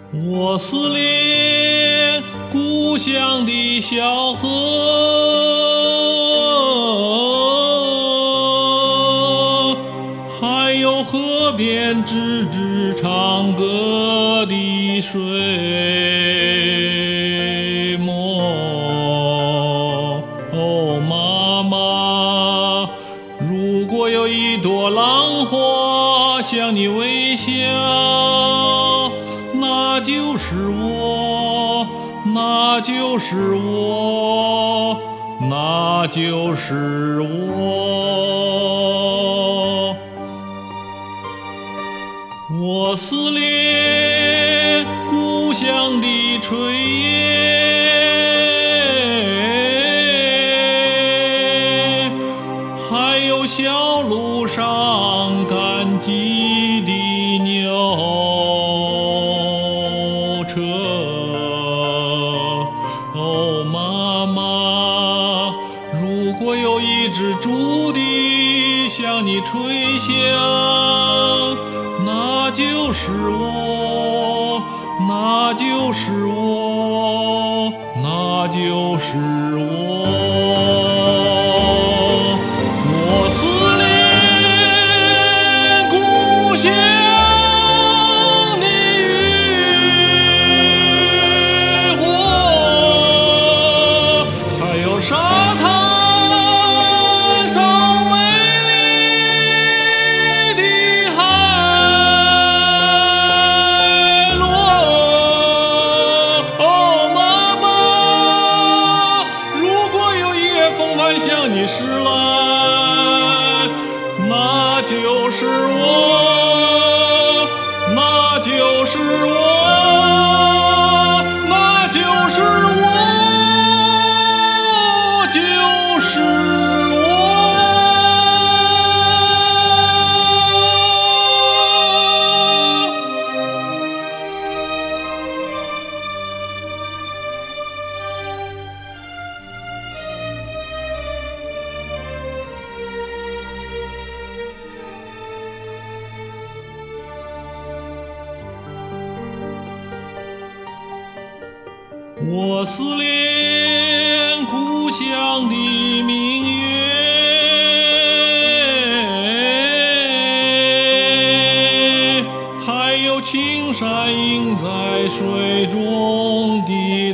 我思念故乡的小河，还有河边吱吱唱歌的水墨。哦，妈妈，如果有一朵浪花向你微笑，那就是我，那就是我，那就是我。我思念故乡的炊烟，还有小路上赶集的牛车。哦，妈妈，如果有一只竹笛向你吹响，那就是我，那就是我，那就是我。我思念故乡的渔火，还有沙滩上美丽的海螺。哦，妈妈，如果有一夜风帆向你驶来，那就是我，那就是我，那就是我，就是我。我思念故乡的明月，还有青山映在水中的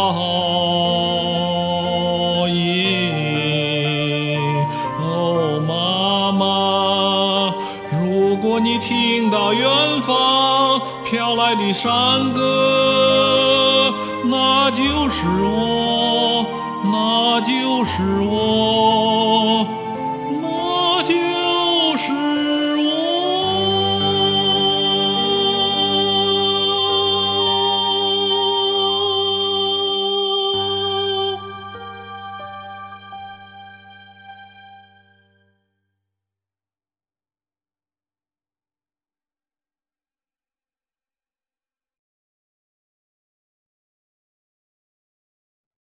倒影。哦，妈妈，如果你听到远方飘来的山歌，那就是我，那就是我。